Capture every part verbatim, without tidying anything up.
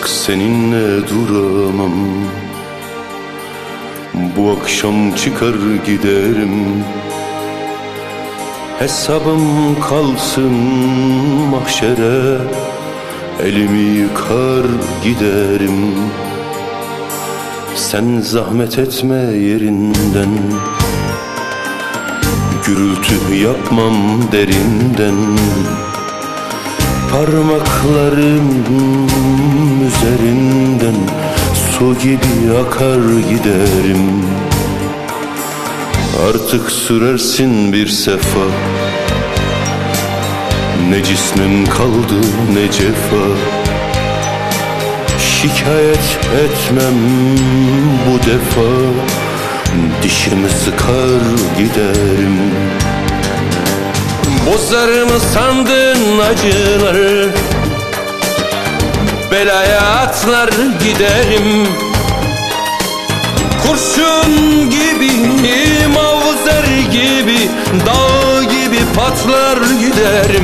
Artık seninle duramam. Bu akşam çıkar giderim. Hesabım kalsın mahşere, elimi yıkar giderim. Sen zahmet etme yerinden, gürültü yapmam derinden. Parmaklarım üzerinden su gibi akar giderim. Artık sürersin bir sefa, ne cismim kaldı ne cefa. Şikayet etmem bu defa, dişimi sıkar giderim. Bozar mı sandın acıları, belaya atlar giderim. Kurşun gibi, mavzer gibi, dağ gibi patlar giderim.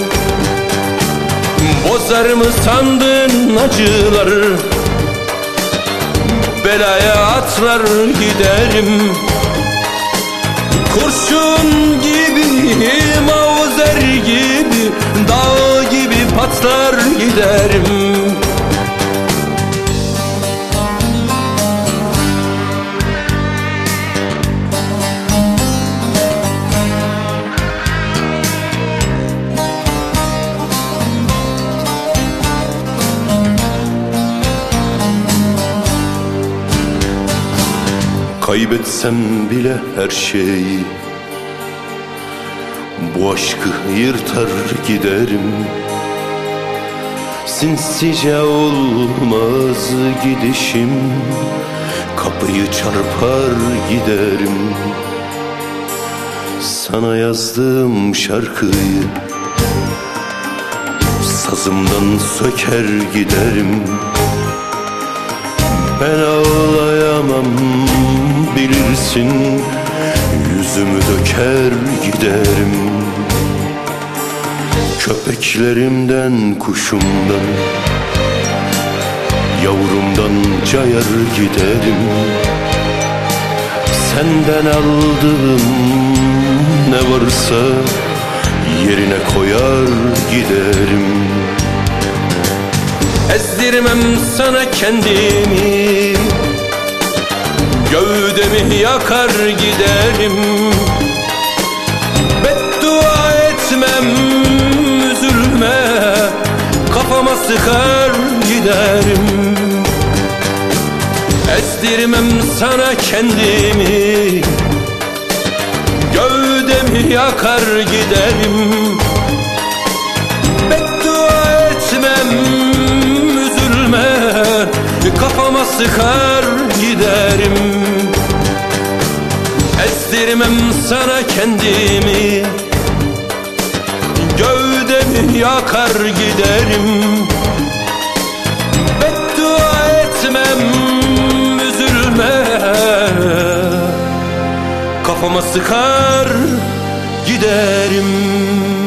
Bozar mı sandın acıları, belaya atlar giderim. Kurşun gibi, mavzer gibi, dağ gibi patlar giderim. Kaybetsem bile her şeyi, bu aşkı yırtar giderim. Sinsice olmaz gidişim, kapıyı çarpar giderim. Sana yazdığım şarkıyı sazımdan söker giderim. Ben ağlayamam bilirsin, yüzümü döker giderim. Köpeklerimden, kuşumdan, yavrumdan cayar giderim. Senden aldığım ne varsa yerine koyar giderim. Ezdirmem sana kendimi, gövdemi yakar giderim. Beddua etmem, üzülme, kafama sıkar giderim. Ezdirmem sana kendimi, gövdemi yakar giderim. Beddua etmem, üzülme, kafama sıkar giderim. Ezdirmem sana kendimi, gövdemi yakar giderim. Beddua etmem, üzülme, kafama sıkar giderim.